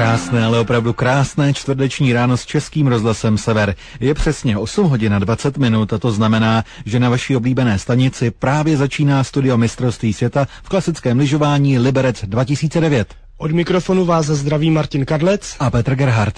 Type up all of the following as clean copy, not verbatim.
Krásné, ale opravdu krásné čtvrteční ráno s Českým rozhlasem Sever. Je přesně 8 hodin a 20 minut a to znamená, že na vaší oblíbené stanici právě začíná studio mistrovství světa v klasickém lyžování Liberec 2009. Od mikrofonu vás zdraví Martin Kadlec a Petr Gerhardt.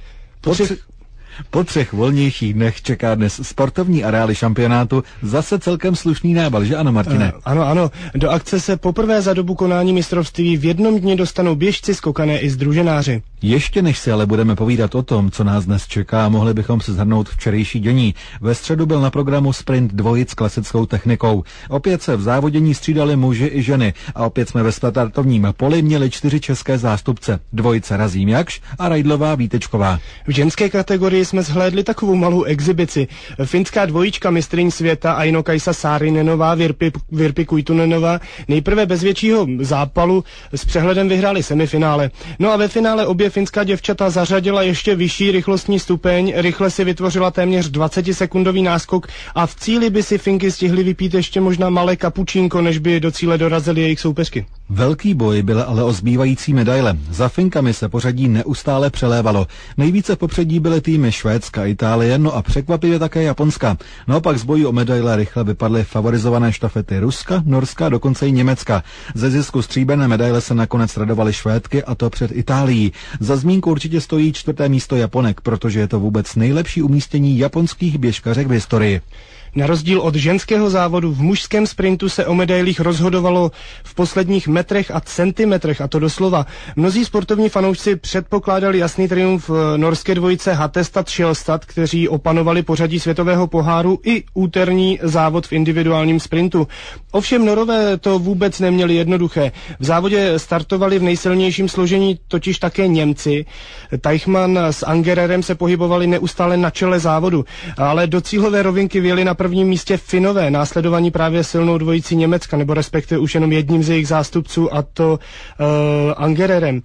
Po 3 volnějších dnech čeká dnes sportovní areály šampionátu zase celkem slušný nábal, že ano, Martine? Ano. Do akce se poprvé za dobu konání mistrovství v jednom dni dostanou běžci, skokané i združenáři. Ještě než si ale budeme povídat o tom, co nás dnes čeká, mohli bychom si shrnout včerejší dění. Ve středu byl na programu sprint dvojic s klasickou technikou. Opět se v závodění střídali muži i ženy a opět jsme ve startovním poli měli 4 české zástupce. Dvojice Razím Jakš a Rajdlová Vítečková. V ženské kategorii jsme zhlédli takovou malou exibici. Finská dvojička mistryň světa Aino-Kaisa Saarinenová, Virpi Kuitunenová nejprve bez většího zápalu s přehledem vyhráli semifinále. No a ve finále obě finská děvčata zařadila ještě vyšší rychlostní stupeň, rychle si vytvořila téměř 20-sekundový náskok a v cíli by si Finky stihly vypít ještě možná malé kapučínko, než by do cíle dorazily jejich soupeřky. Velký boj byl ale o zbývající medaile. Za Finkami se pořadí neustále přelévalo. Nejvíce v popředí byly týmy Švédska, Itálie, no a překvapivě také Japonska. Naopak z boji o medaile rychle vypadly favorizované štafety Ruska, Norska a dokonce i Německa. Ze zisku stříbrné medaile se nakonec radovaly Švédky a to před Itálií. Za zmínku určitě stojí 4. místo Japonek, protože je to vůbec nejlepší umístění japonských běžkařek v historii. Na rozdíl od ženského závodu v mužském sprintu se o medailích rozhodovalo v posledních metrech a centimetrech, a to doslova. Mnozí sportovní fanoušci předpokládali jasný triumf norské dvojice Hattestad-Sjølstad, kteří opanovali pořadí světového poháru i úterní závod v individuálním sprintu. Ovšem Norové to vůbec neměli jednoduché. V závodě startovali v nejsilnějším složení totiž také Němci. Teichmann s Angererem se pohybovali neustále na čele závodu, ale do cílové rovinky vyjeli na prvním místě Finové, následovaní právě silnou dvojicí Německa, nebo respektive už jenom jedním z jejich zástupců, a to Angererem.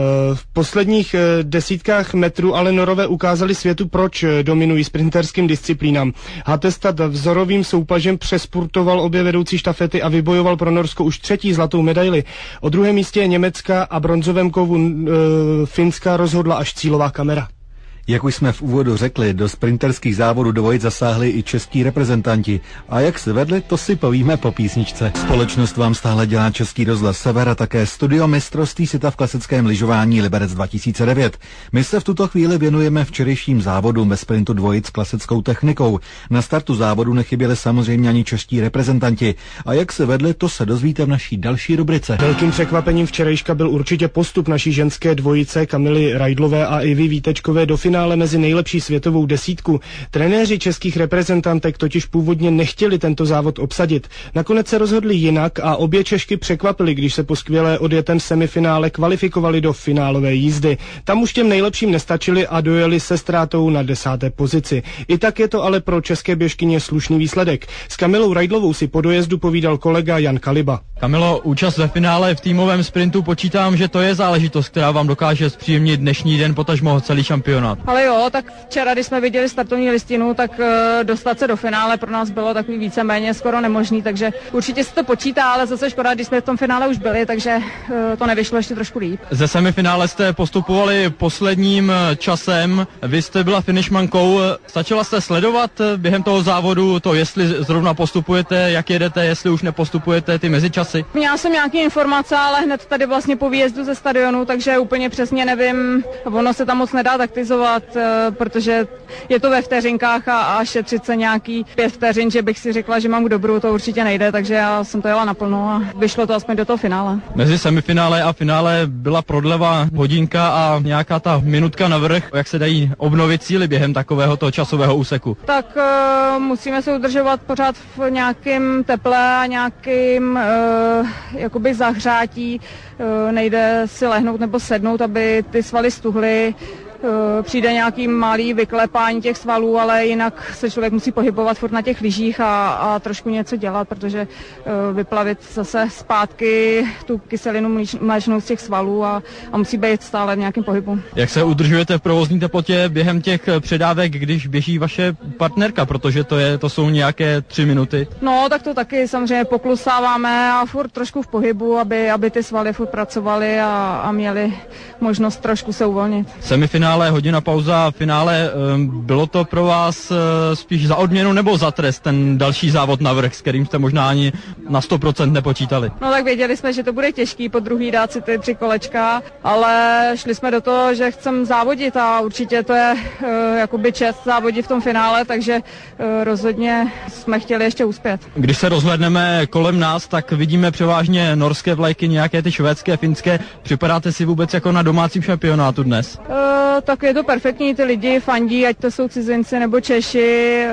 V posledních desítkách metrů ale Norové ukázali světu, proč dominují sprinterským disciplínám. Hattestad vzorovým soupažem přespurtoval obě vedoucí štafety a vybojoval pro Norsko už 3. zlatou medaili. O 2. místě je Německa a bronzovém kovu Finska rozhodla až cílová kamera. Jak už jsme v úvodu řekli, do sprinterských závodů dvojic zasáhli i český reprezentanti. A jak se vedli, to si povíme po písničce. Společnost vám stále dělá Český rozhlas Sever a také studio mistrovství světa v klasickém lyžování Liberec 2009. My se v tuto chvíli věnujeme včerejším závodům ve sprintu dvojic s klasickou technikou. Na startu závodu nechyběli samozřejmě ani čeští reprezentanti. A jak se vedli, to se dozvíte v naší další rubrice. Velkým překvapením včerejška byl určitě postup naší ženské dvojice Kamily Rajdlové a Ivy Vítečkové do finále mezi nejlepší světovou desítku. Trenéři českých reprezentantek totiž původně nechtěli tento závod obsadit. Nakonec se rozhodli jinak a obě Češky překvapily, když se po skvěle odjetém semifinále kvalifikovali do finálové jízdy. Tam už těm nejlepším nestačili a dojeli se ztrátou na 10. pozici. I tak je to ale pro české běžkyně slušný výsledek. S Kamilou Rajdlovou si po dojezdu povídal kolega Jan Kaliba. Kamilo, účast ve finále v týmovém sprintu, počítám, že to je záležitost, která vám dokáže zpříjemnit dnešní den, potažmo celý šampionát. Ale jo, tak včera, když jsme viděli startovní listinu, tak dostat se do finále pro nás bylo takový víceméně skoro nemožný, takže určitě se to počítá, ale zase škoda, když jsme v tom finále už byli, takže to nevyšlo ještě trošku líp. Ze semifinále jste postupovali posledním časem, vy jste byla finishmankou, stačila jste sledovat během toho závodu to, jestli zrovna postupujete, jak jedete, jestli už nepostupujete, ty mezičasy? Měla jsem nějaké informace, ale hned tady vlastně po výjezdu ze stadionu, takže úplně přesně nevím, ono se tam moc nedá taktizovat, protože je to ve vteřinkách a šetřit se nějaký 5 vteřin, že bych si řekla, že mám k dobru, to určitě nejde, takže já jsem to jela naplno a vyšlo to aspoň do toho finále. Mezi semifinále a finále byla prodleva hodinka a nějaká ta minutka navrch. Jak se dají obnovit síly během takového toho časového úseku? Tak musíme se udržovat pořád v nějakém teple a nějakým jakoby zahřátí. Nejde si lehnout nebo sednout, aby ty svaly stuhly. přijde nějaký malý vyklepání těch svalů, ale jinak se člověk musí pohybovat furt na těch lyžích a trošku něco dělat, protože vyplavit zase zpátky tu kyselinu mléčnou z těch svalů a musí být stále v nějakém pohybu. Jak se udržujete v provozní teplotě během těch předávek, když běží vaše partnerka, protože to jsou nějaké 3 minuty? No, tak to taky samozřejmě poklusáváme a furt trošku v pohybu, aby ty svaly furt pracovaly a měli možnost trošku se uvolnit. Semifinále, hodina pauza, finále, bylo to pro vás spíš za odměnu nebo za trest ten další závod navrch, s kterým jste možná ani na 100% nepočítali? No tak věděli jsme, že to bude těžký po druhý dát si ty 3 kolečka, ale šli jsme do toho, že chceme závodit a určitě to je jakoby čest závodit v tom finále, takže rozhodně jsme chtěli ještě uspět. Když se rozhlédneme kolem nás, tak vidíme převážně norské vlajky, nějaké ty švédské, finské. Připadáte si vůbec jako na domácím šampionátu dnes? Tak je to perfektní, ty lidi fandí, ať to jsou cizinci nebo Češi,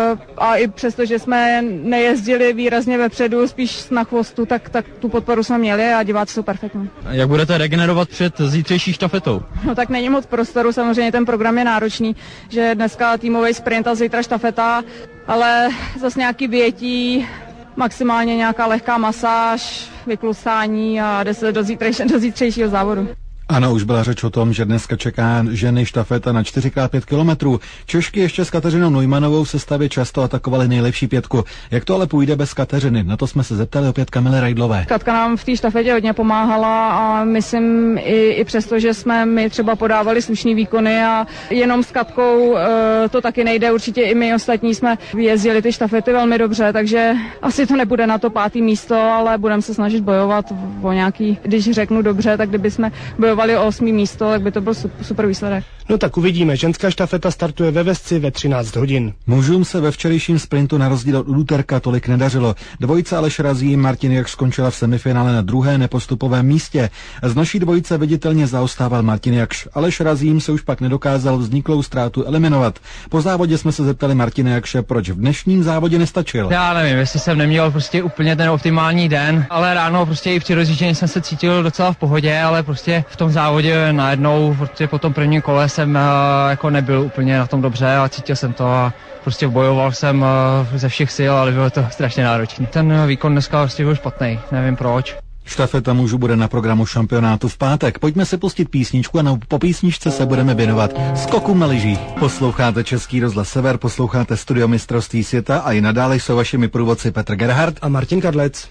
a i přesto, že jsme nejezdili výrazně vepředu, spíš na chvostu, tak tu podporu jsme měli a diváci jsou perfektní. Jak budete regenerovat před zítřejší štafetou? No tak není moc prostoru, samozřejmě ten program je náročný, že dneska týmový sprint a zítra štafeta, ale zase nějaký vyjetí, maximálně nějaká lehká masáž, vyklusání a jde se do zítřejšího závodu. Ano, už byla řeč o tom, že dneska čeká ženy štafeta na 4x5 kilometrů. Češky ještě s Kateřinou Neumannovou v sestavě často atakovaly nejlepší 5. Jak to ale půjde bez Kateřiny? Na to jsme se zeptali opět Kamily Rajdlové. Katka nám v té štafetě hodně pomáhala a myslím i přesto, že jsme my třeba podávali slušný výkony a jenom s Katkou to taky nejde. Určitě i my ostatní jsme jezdili ty štafety velmi dobře, takže asi to nebude na to 5. místo, ale budeme se snažit bojovat o nějaký, když řeknu dobře, tak kdyby jsme bojovali o 8. místo, tak by to byl super výsledek. No tak uvidíme. Ženská štafeta startuje ve Vesci ve 13 hodin. Mužům se ve včerejším sprintu na rozdíl od úterka tolik nedařilo. Dvojice Aleš Razí Martin Jakš skončila v semifinále na 2. nepostupovém místě. Z naší dvojice viditelně zaostával Martin Jakš. Aleš Razím se už pak nedokázal vzniklou ztrátu eliminovat. Po závodě jsme se zeptali Martina Jakše, proč v dnešním závodě nestačil. Já nevím, jestli jsem neměl prostě úplně ten optimální den, ale ráno prostě i při rozjíždění jsem se cítil docela v pohodě, ale prostě v tom závodě najednou prostě po tom prvním kole jsem jako nebyl úplně na tom dobře a cítil jsem to a prostě bojoval jsem ze všech sil, ale bylo to strašně náročné. Ten výkon dneska prostě byl špatný, nevím proč. Štafeta mužů bude na programu šampionátu v pátek. Pojďme si pustit písničku a po písničce se budeme věnovat skokům na lyžích. Posloucháte Český rozhlas Sever, posloucháte Studio mistrovství světa a i nadále jsou vašimi průvodci Petr Gerhardt a Martin Kadlec.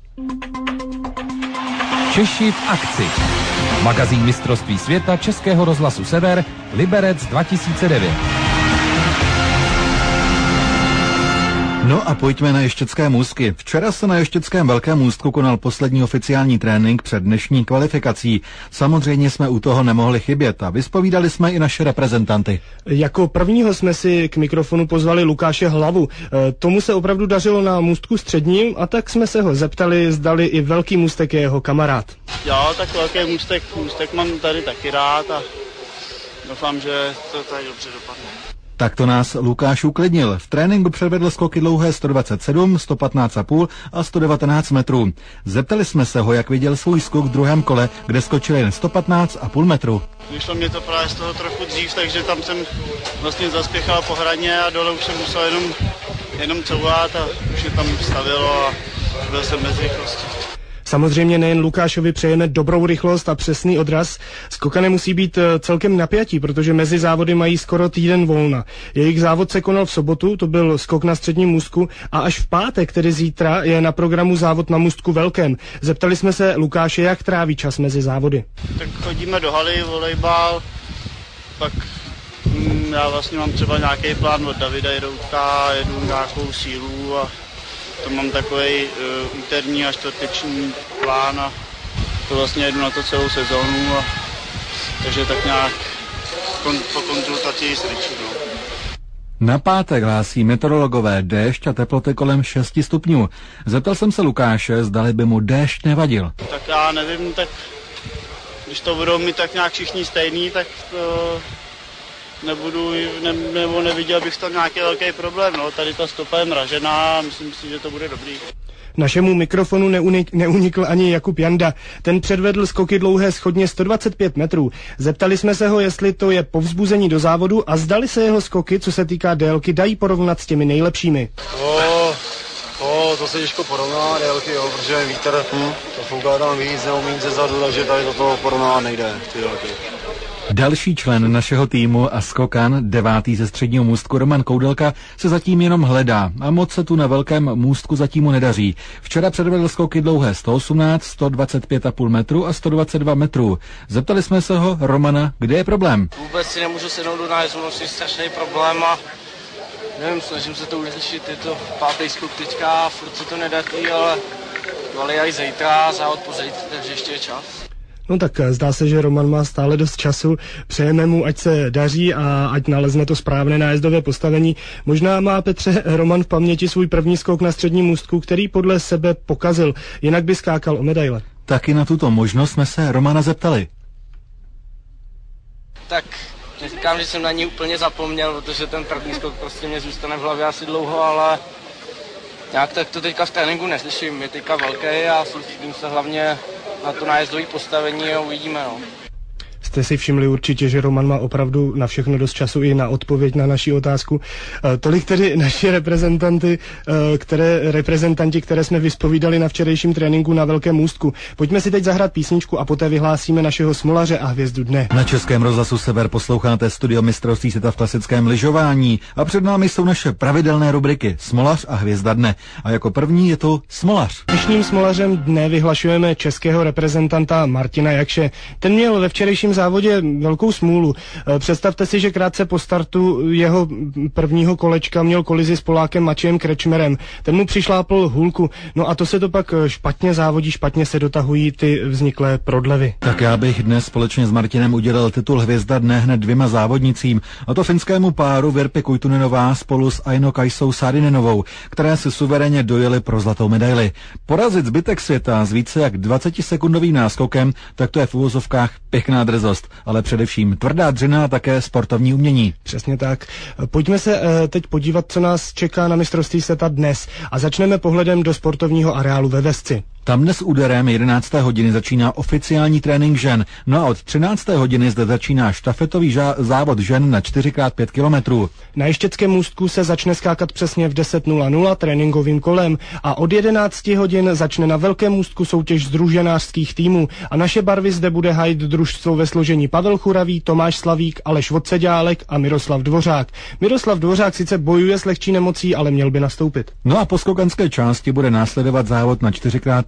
Češi v akci. Magazín mistrovství světa Českého rozhlasu Sever, Liberec 2009. No a pojďme na Ještědské můstky. Včera se na Ještědském Velkém můstku konal poslední oficiální trénink před dnešní kvalifikací. Samozřejmě jsme u toho nemohli chybět a vyspovídali jsme i naše reprezentanty. Jako prvního jsme si k mikrofonu pozvali Lukáše Hlavu. Tomu se opravdu dařilo na můstku středním a tak jsme se ho zeptali, zdali i Velký můstek je jeho kamarád. Jo, tak Velký můstek mám tady taky rád a doufám, že to tady dobře dopadne. Tak to nás Lukáš uklidnil. V tréninku předvedl skoky dlouhé 127, 115,5 a 119 metrů. Zeptali jsme se ho, jak viděl svůj skok v druhém kole, kde skočil jen 115,5 metru. Vyšlo mě to právě z toho trochu dřív, takže tam jsem vlastně zaspěchal po hraně a dole už jsem musel jenom couvat a už je tam stavilo a byl jsem bez rychlosti. Samozřejmě nejen Lukášovi přejeme dobrou rychlost a přesný odraz. Skokany musí být celkem napjatí, protože mezi závody mají skoro týden volna. Jejich závod se konal v sobotu, to byl skok na středním můstku a až v pátek, tedy zítra, je na programu závod na můstku Velkém. Zeptali jsme se Lukáše, jak tráví čas mezi závody. Tak chodíme do haly, volejbal, pak já vlastně mám třeba nějaký plán od Davida Jiroutka, jedu nějakou sílu a to mám takový úterní a čtvrteční plán a to vlastně jedu na to celou sezónu a takže tak nějak po konzultaci s Richou. Na pátek hlásí meteorologové déšť a teploty kolem 6 stupňů. Zeptal jsem se Lukáše, zdali by mu déšť nevadil. Tak já nevím, tak když to budou mít tak nějak všichni stejný, tak to neviděl bych tam nějaký velký problém. No. Tady ta stopa je mražená a myslím si, že to bude dobrý. Našemu mikrofonu neunikl ani Jakub Janda. Ten předvedl skoky dlouhé schodně 125 metrů. Zeptali jsme se ho, jestli to je povzbuzení do závodu a zdali se jeho skoky, co se týká délky, dají porovnat s těmi nejlepšími. To se těžko porovná délky, jo, protože vítr to fouká tam víc, neumím ze zadu, takže tady toto porovnávat nejde, ty délky. Další člen našeho týmu a skokan, 9. ze středního můstku Roman Koudelka, se zatím jenom hledá a moc se tu na velkém můstku zatím mu nedaří. Včera předvedl skoky dlouhé 118, 125,5 metru a 122 metrů. Zeptali jsme se ho, Romana, kde je problém. Vůbec si nemůžu sednout do nájezdu, nosím strašný problém a nevím, snažím se to vyřešit, je to 5. skok teďka, furt se to nedaří, ale až zítra, závod pozejít, takže ještě je čas. No tak zdá se, že Roman má stále dost času, přejeme mu, ať se daří a ať nalezne to správné nájezdové postavení. Možná má, Petře, Roman v paměti svůj první skok na středním můstku, který podle sebe pokazil, jinak by skákal o medaile. Taky na tuto možnost jsme se Romana zeptali. Tak neříkám, že jsem na ní úplně zapomněl, protože ten první skok prostě mě zůstane v hlavě asi dlouho, ale nějak tak to teďka v tréninku neslyším, je teďka velký a soustředím se hlavně na to nájezdové postavení a uvidíme, no. Jste si všimli určitě, že Roman má opravdu na všechno dost času i na odpověď na naši otázku. Tolik tedy naši reprezentanti, které jsme vyspovídali na včerejším tréninku na Velkém můstku. Pojďme si teď zahrát písničku a poté vyhlásíme našeho smolaře a hvězdu dne. Na Českém rozhlasu Sever posloucháte studio mistrovství světa v klasickém lyžování a před námi jsou naše pravidelné rubriky Smolař a hvězda dne. A jako první je to smolař. Dnešním smolařem dne vyhlašujeme českého reprezentanta Martina Jakše. Ten měl ve včerejším závodě velkou smůlu. Představte si, že krátce po startu jeho prvního kolečka měl kolizi s Polákem Mačiem Krečmerem. Ten mu přišlápl hůlku. No a to se to pak špatně závodí, špatně se dotahují ty vzniklé prodlevy. Tak já bych dnes společně s Martinem udělal titul hvězda dne hned 2 závodnicím, a to finskému páru Virpi Kuitunenová spolu s Aino Kaisou Saarinenovou, které si suverénně dojeli pro zlatou medaili. Porazit zbytek světa s více jak 20-sekundovým náskokem, tak to je v uvozovkách pěkná drzost, ale především tvrdá dřina a také sportovní umění. Přesně tak. Pojďme se teď podívat, co nás čeká na mistrovství světa dnes a začneme pohledem do sportovního areálu ve Vesci. Tam dnes úderem 11. hodiny začíná oficiální trénink žen, no a od 13. hodiny zde začíná štafetový závod žen na 4x5 kilometrů. Na Ještědském můstku se začne skákat přesně v 10:00 tréninkovým kolem a od 11 hodin začne na Velkém můstku soutěž sdruženářských týmů a naše barvy zde bude hájit družstvo ve složení Pavel Churavý, Tomáš Slavík, Aleš Vodseďálek a Miroslav Dvořák. Miroslav Dvořák sice bojuje s lehčí nemocí, ale měl by nastoupit. No a po skokanské části bude následovat závod na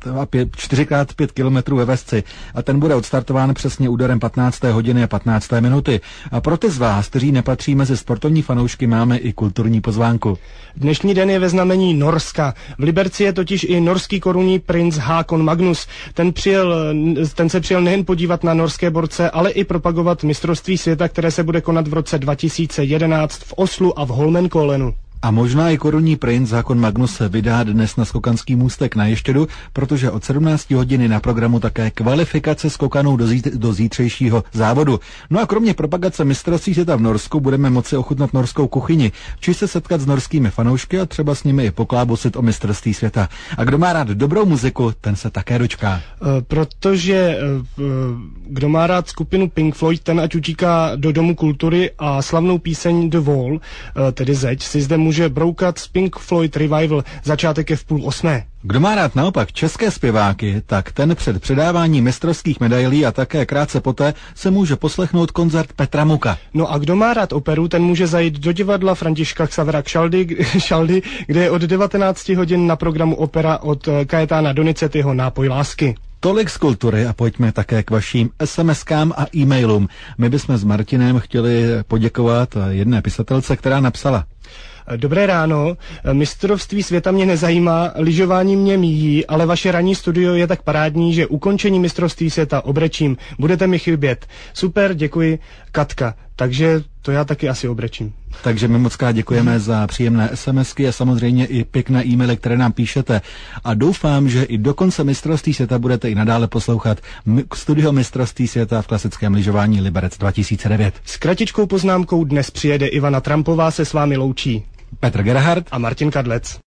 4x5 kilometrů ve Vesci a ten bude odstartován přesně úderem 15. hodiny a 15. minuty. A pro ty z vás, kteří nepatří mezi sportovní fanoušky, máme i kulturní pozvánku. Dnešní den je ve znamení Norska. V Liberci je totiž i norský korunní princ Hákon Magnus. Ten se přijel nejen podívat na norské borce, ale i propagovat mistrovství světa, které se bude konat v roce 2011 v Oslu a v Holmenkollenu. A možná i korunní princ Hákon Magnus se vydá dnes na skokanský můstek na Ještědu, protože od 17 hodiny na programu také kvalifikace skokanů do zítřejšího závodu. No a kromě propagace mistrovství světa v Norsku budeme moci ochutnat norskou kuchyni, či se setkat s norskými fanoušky a třeba s nimi i poklábosit o mistrovství světa. A kdo má rád dobrou muziku, ten se také dočká. Protože kdo má rád skupinu Pink Floyd, ten ať utíká do Domu kultury a slavnou píseň The Wall, tedy Zeď, si zde může broukat z Pink Floyd Revival. Začátek je v 7:30. Kdo má rád naopak české zpěváky, tak ten před předáváním mistrovských medailí a také krátce poté se může poslechnout koncert Petra Muka. No a kdo má rád operu, ten může zajít do divadla Františka Xavera Kšaldy, kde je od 19 hodin na programu opera od Kajetána Donizettiho Nápoj lásky. Tolik z kultury a pojďme také k vašim SMS-kám a e-mailům. My bychom s Martinem chtěli poděkovat jedné pisatelce, která napsala: Dobré ráno, mistrovství světa mě nezajímá, lyžování mě míjí, ale vaše ranní studio je tak parádní, že ukončení mistrovství světa obrečím. Budete mi chybět. Super, děkuji, Katka. Takže to já taky asi obrečím. Takže my moc krát děkujeme za příjemné SMSky a samozřejmě i pěkné e-maily, které nám píšete. A doufám, že i do konce mistrovství světa budete i nadále poslouchat studio mistrovství světa v klasickém lyžování Liberec 2009. S kratičkou poznámkou dnes přijede Ivana Trampová, se s vámi loučí Petr Gerhardt a Martin Kadlec.